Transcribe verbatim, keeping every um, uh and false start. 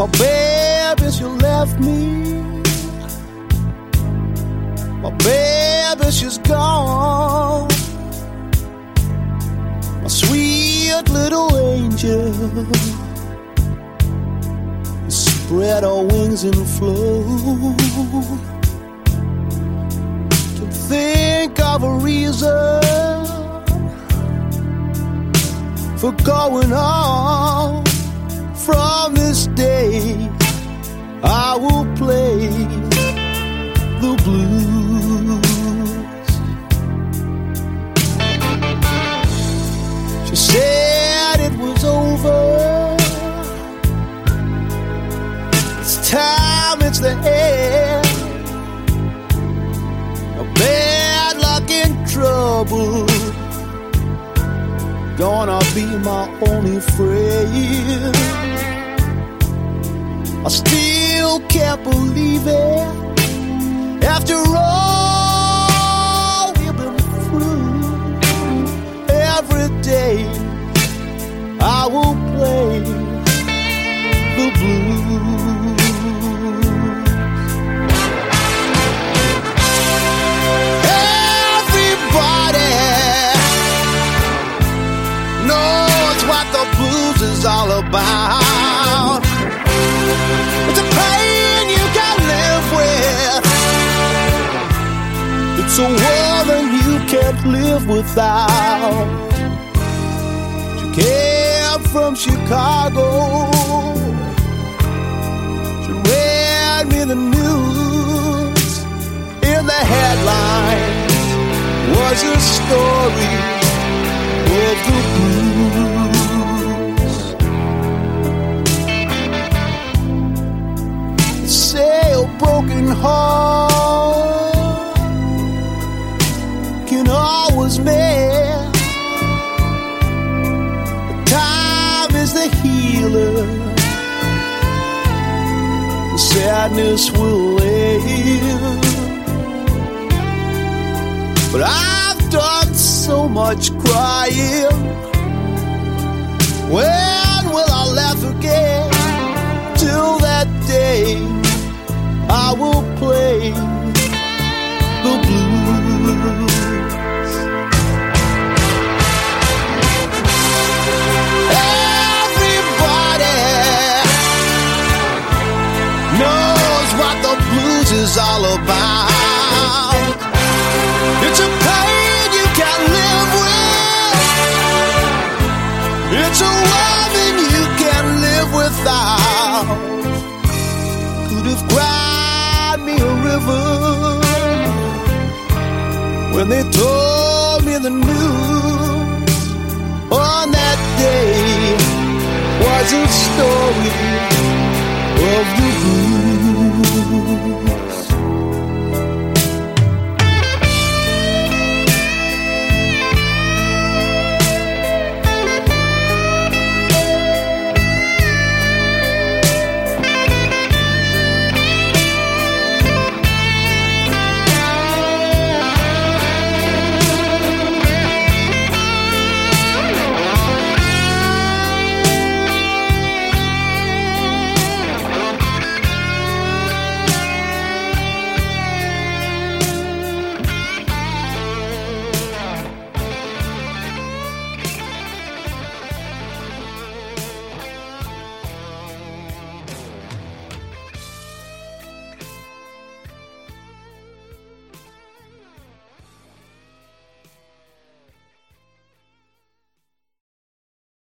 My baby, she left me. My baby, she's gone. My sweet little angel. Spread her wings and flew. Can think of a reason for going on. From this day, I will play the blues. She said it was over. It's time, it's the end. A bad luck and trouble gonna be my only friend. I still can't believe it. After all we've been through, every day I will play the blues. Everybody knows what the blues is all about. It's a pain you can live with. It's a woman you can't live without. She came from Chicago. She read me the news. In the headlines was a story of the blues. Say a broken heart can always mend. Time is the healer. The sadness will end. But I've done so much crying. When will I laugh again? Till that day I will play the blues. Everybody knows what the blues is all about. It's a pain you can't live with. It's a woman you can't live without. Could have cried me a river when they told me the news. On that day was a story of the blues.